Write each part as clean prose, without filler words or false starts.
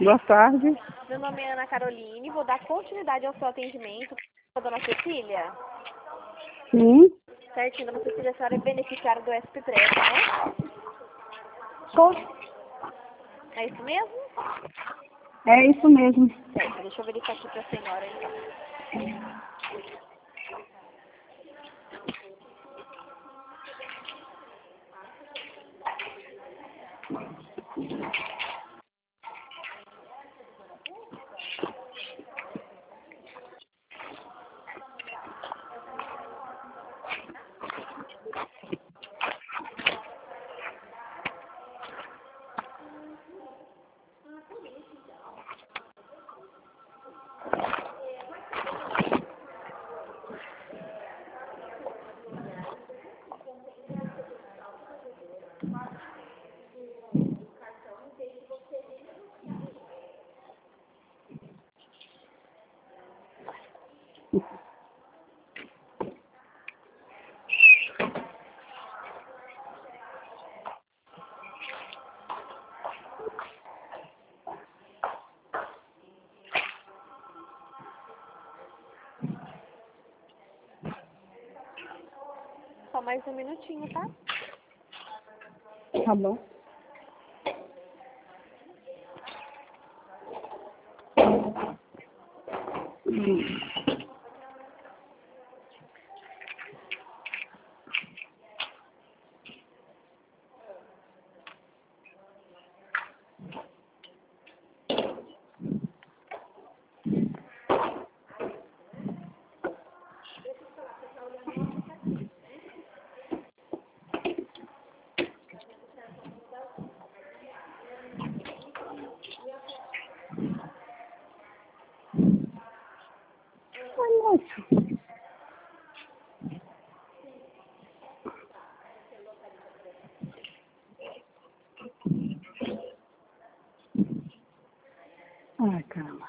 Boa tarde. Meu nome é Ana Caroline, vou dar continuidade ao seu atendimento com a dona Cecília. Sim. Certinho, dona Cecília, a senhora é beneficiária do SP3, né? É isso mesmo? É isso mesmo. Certo, deixa eu verificar aqui para a senhora então. Só mais um minutinho, tá? Tá bom. Ai, caramba.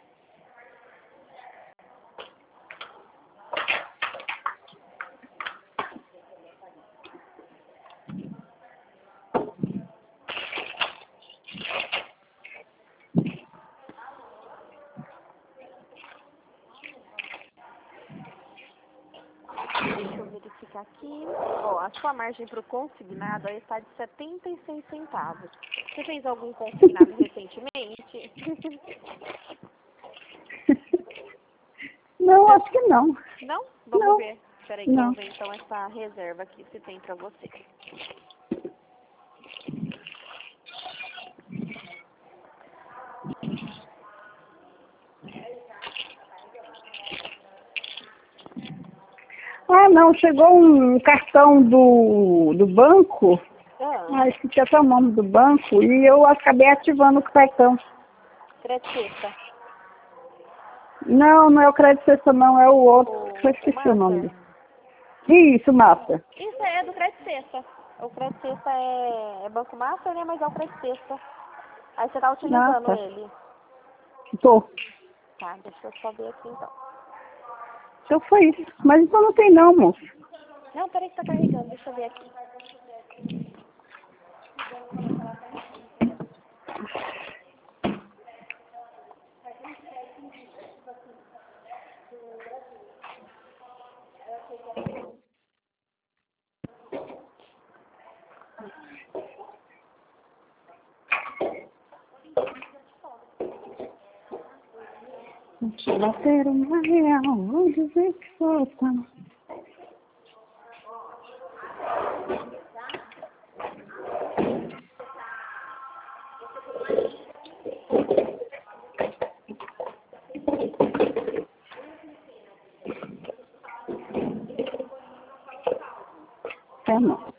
Deixa eu verificar aqui. Ó, a sua margem para o consignado aí está de 76 centavos. Você fez algum consignado recentemente? Não, acho que não. Não? Vamos Não. ver. Espera aí que eu vou ver então essa reserva aqui, se tem para você. Ah, não. Chegou um cartão do banco. Ah, Esqueci até o nome do banco. E eu acabei ativando o cartão. crédito sexta. Não, não é o crédito sexta, não. É o outro. Eu esqueci o Master? nome dele. Isso, Massa. Isso é do crédito sexta. O crédito sexta é Banco Master, né? Mas é o crédito sexta. Aí você tá utilizando Tá. ele. Tô. Tá, deixa eu só ver aqui então. Então foi isso. Mas então não tem não, moço. Não, peraí que tá carregando, deixa eu ver aqui. Bater uma real, vou dizer que solta. É, não.